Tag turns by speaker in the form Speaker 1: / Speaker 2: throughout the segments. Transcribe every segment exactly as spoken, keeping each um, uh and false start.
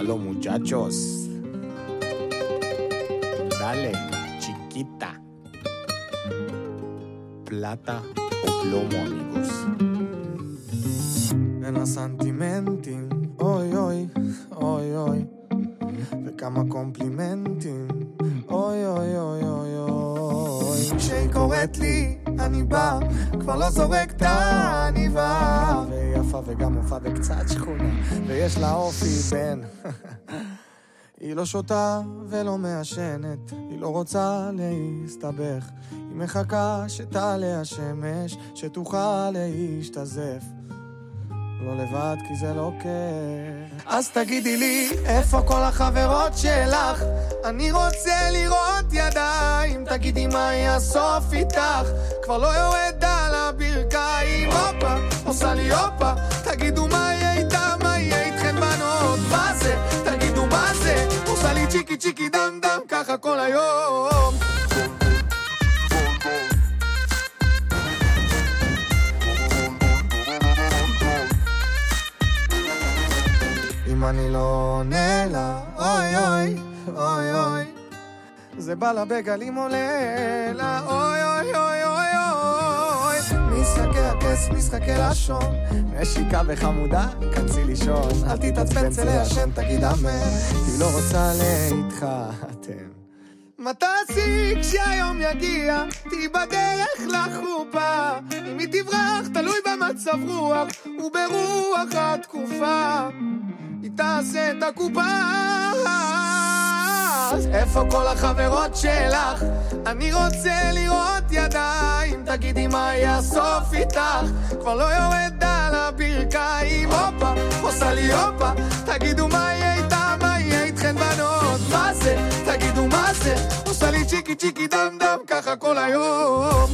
Speaker 1: Dímalo, muchachos. Dale, chiquita. Plata o plomo, amigos.
Speaker 2: בין הסנטימנטים, אוי אוי, אוי אוי, וכמה קומפלימנטים, אוי אוי אוי אוי אוי. כשהיא קוראת לי, אני בא, כבר לא זורק את העניבה. והיא יפה וגם מופה וקצת שכונה, ויש לה אופי בן. היא לא שותה ולא מעשנת, היא לא רוצה להסתבך, היא מחכה שתעלה השמש, שתוכל להשתזף. לא לבד כי זה לא כיף. אז תגידי לי, איפה כל החברות שלך? אני רוצה לראות ידיים. תגידי מה יהיה הסוף איתך, כבר לא יורד על הברכיים. הופה, עושה לי הופה, תגידו מה יהיה איתה, מה יהיה איתכן בנות. מה זה? תגידו מה זה? עושה לי צ'יקי צ'יקי דם דם, ככה כל היום. אם אני לא עונה לה, אוי אוי, אוי אוי, זה בא לה בגלים עולה לה, אוי אוי אוי אוי אוי. משחקי הכס, משחקי לשון, משיקה וחמודה, כנסי לישון, אל תתעצבן צלי השם, תגיד אמן, היא לא רוצה להתחתן. מה תעשי כשהיום יגיע, תהי בדרך לחופה, אם היא תברח תלוי במצב רוח וברוח התקופה, היא תעשה את הקופה. איפה כל החברות שלך? אני רוצה לראות ידיים. תגידי מה יהיה הסוף איתך, כבר לא יורד על הברכיים. הופה, עושה לי הופה, תגידו מה יהיה איתה, מה יהיה איתכן בנות. מה זה? תגידו מה זה? עושה לי צ'יקי צ'יקי דם דם, ככה כל היום.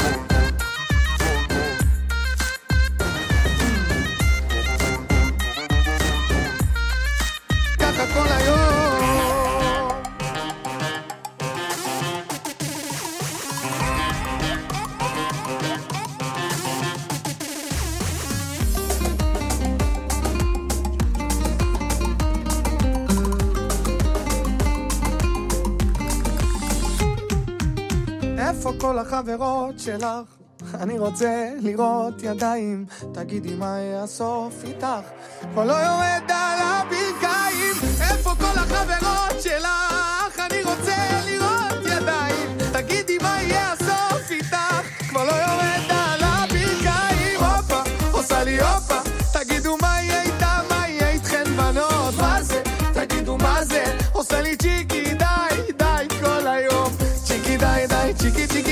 Speaker 2: כל היום. איפה כל החברות שלך? אני רוצה לראות ידיים. תגידי מה יהיה הסוף איתך, כבר לא יורד על הברכיים. איפה כל החברות שלך? אני רוצה לראות ידיים. תגידי מה יהיה הסוף איתך, כבר לא יורד על הברכיים. הופה, עושה לי הופה, תגידו מה יהיה איתה, מה יהיה איתכן בנות. מה זה? תגידו מה זה? עושה לי צ'יקי די די כל היום. צ'יקי די די, צ'יקי צ'יקי